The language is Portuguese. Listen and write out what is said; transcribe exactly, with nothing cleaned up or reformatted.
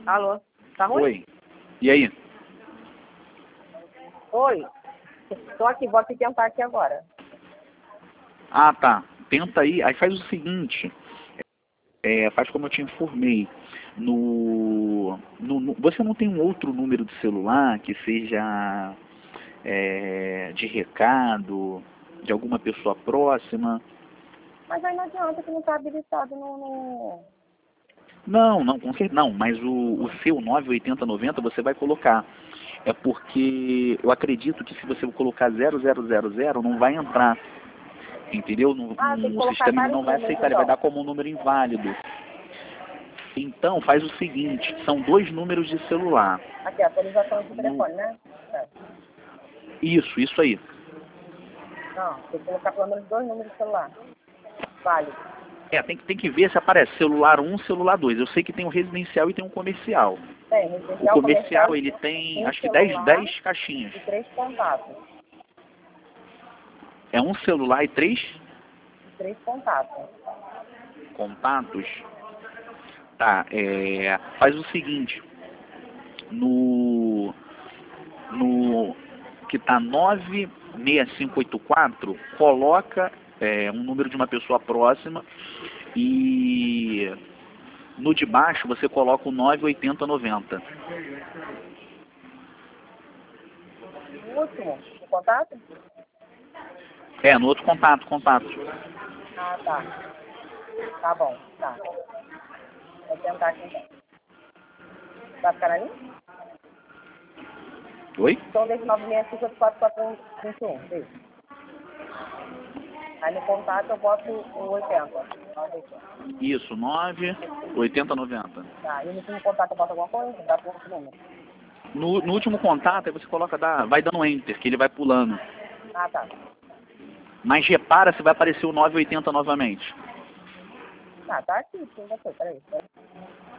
Alô? Tá ruim? Oi. E aí? Oi. Tô aqui, vou te tentar aqui agora. Ah, tá. Tenta aí. Aí faz o seguinte. É, faz como eu te informei. No, no, no- você não tem um outro número de celular que seja é, de recado, de alguma pessoa próxima? Mas aí não adianta que não tá habilitado no... no... Não, não, com certeza. Não, mas o, o seu nove oitenta noventa você vai colocar. É porque eu acredito que se você colocar zero zero zero zero não vai entrar. Entendeu? No, Ah, tem que no colocar sistema ele vários não vai números aceitar, ele vai então. dar como um número inválido. Então faz o seguinte, são dois números de celular. Aqui, atualização de No- telefone, né? É. Isso, isso aí. Não, tem que colocar pelo menos dois números de celular. Válido. É, tem, que- tem que ver se aparece celular um, celular dois. Eu sei que tem um residencial e tem um comercial. Tem, O residencial, comercial comercial, ele tem um acho que dez celular dez caixinhas. e três contatos. É um celular e três E três contatos. contatos. Tá, é, faz o seguinte, no, no que tá nove seis cinco oito quatro, coloca é, um número de uma pessoa próxima e no de baixo você coloca o nove oitenta noventa. O último, o contato? É, no outro contato, contato. Ah, tá. Tá bom, tá. Vou tentar aqui então. Tá ficando ali? Oi? Então, desde nove seis cinco oito quatro quatro um dois um. Isso. Aí no contato eu boto o oitenta. nove oitenta. Isso, nove oitenta noventa. Tá, e no último contato eu boto alguma coisa? Dá para outro número. No, no último contato, aí você coloca, dá, vai dando enter, que ele vai pulando. Ah, tá. Mas repara se vai aparecer o nove oitenta novamente. Ah, tá aqui, sim, você. Peraí.